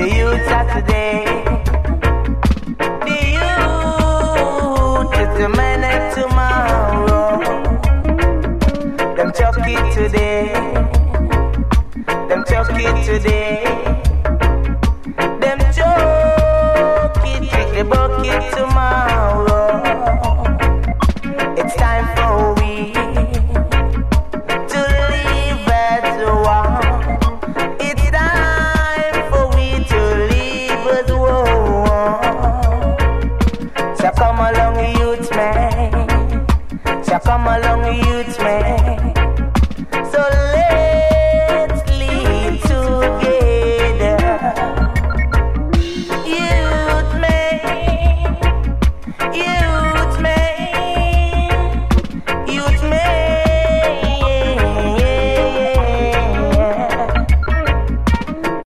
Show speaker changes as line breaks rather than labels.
The youths are today. The youth is the man of tomorrow. Them chuck it today. Them chuck it today. Them chuck it, take the bucket tomorrow. It's time for we to live as one. It's time for we to live as one. So come along, youth man. So come along, youth man.